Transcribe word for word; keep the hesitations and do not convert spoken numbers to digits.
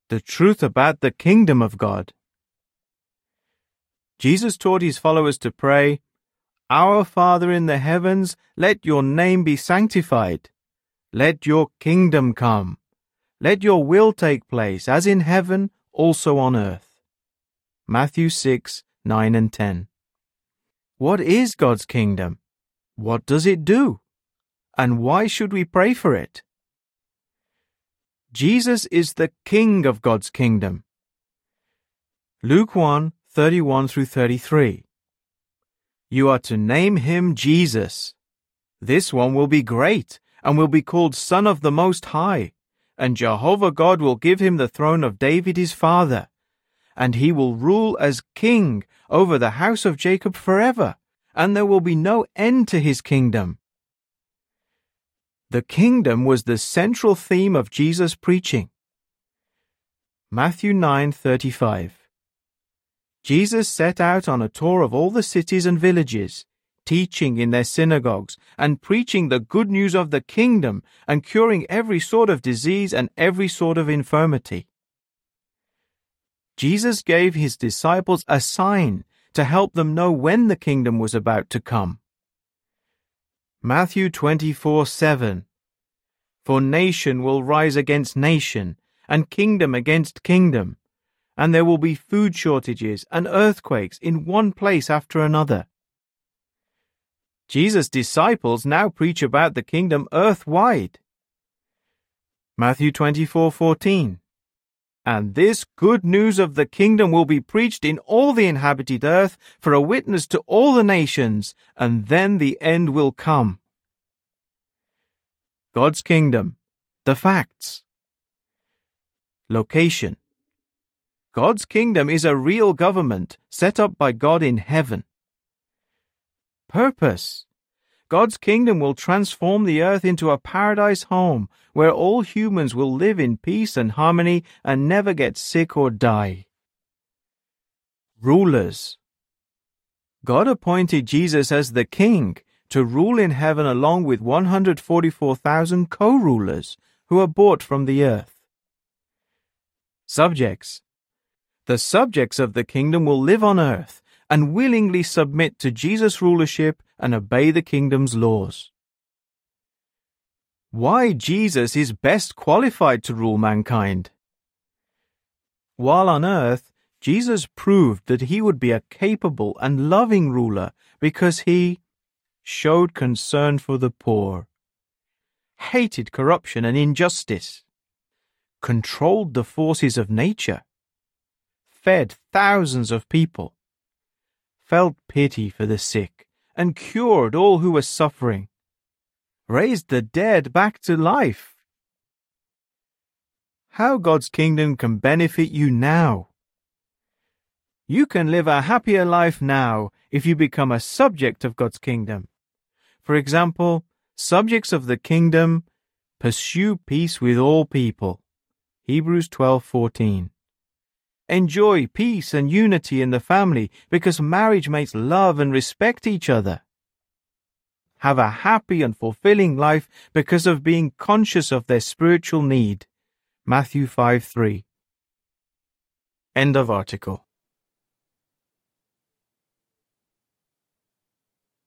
The truth about the kingdom of God. Jesus taught his followers to pray, "Our Father in the heavens, let your name be sanctified. Let your kingdom come. Let your will take place, as in heaven, also on earth." Matthew six, nine and ten. What is God's kingdom? What does it do? And why should we pray for it? Jesus is the King of God's kingdom. Luke one, thirty-one through thirty-three. You are to name him Jesus. This one will be great, and will be called Son of the Most High, and Jehovah God will give him the throne of David his father, and he will rule as king over the house of Jacob forever, and there will be no end to his kingdom. The kingdom was the central theme of Jesus' preaching. Matthew nine, thirty-five. Jesus set out on a tour of all the cities and villages, teaching in their synagogues and preaching the good news of the kingdom and curing every sort of disease and every sort of infirmity. Jesus gave his disciples a sign to help them know when the kingdom was about to come. Matthew twenty-four, seven. For nation will rise against nation, and kingdom against kingdom, and there will be food shortages and earthquakes in one place after another. Jesus' disciples now preach about the kingdom earth-wide. Matthew twenty-four, fourteen. And this good news of the kingdom will be preached in all the inhabited earth for a witness to all the nations, and then the end will come. God's kingdom. The facts. Location. God's kingdom is a real government set up by God in heaven. Purpose. God's kingdom will transform the earth into a paradise home where all humans will live in peace and harmony and never get sick or die. Rulers. God appointed Jesus as the king to rule in heaven along with one hundred forty-four thousand co-rulers who are bought from the earth. Subjects. The subjects of the kingdom will live on earth and willingly submit to Jesus' rulership and obey the kingdom's laws. Why Jesus is best qualified to rule mankind. While on earth, Jesus proved that he would be a capable and loving ruler because he showed concern for the poor, hated corruption and injustice, controlled the forces of nature, fed thousands of people, felt pity for the sick, and cured all who were suffering, raised the dead back to life. How God's kingdom can benefit you now. You can live a happier life now if you become a subject of God's kingdom. For example, subjects of the kingdom pursue peace with all people. Hebrews twelve, fourteen. Enjoy peace and unity in the family because marriage makes love and respect each other. Have a happy and fulfilling life because of being conscious of their spiritual need. Matthew five, three. End of article.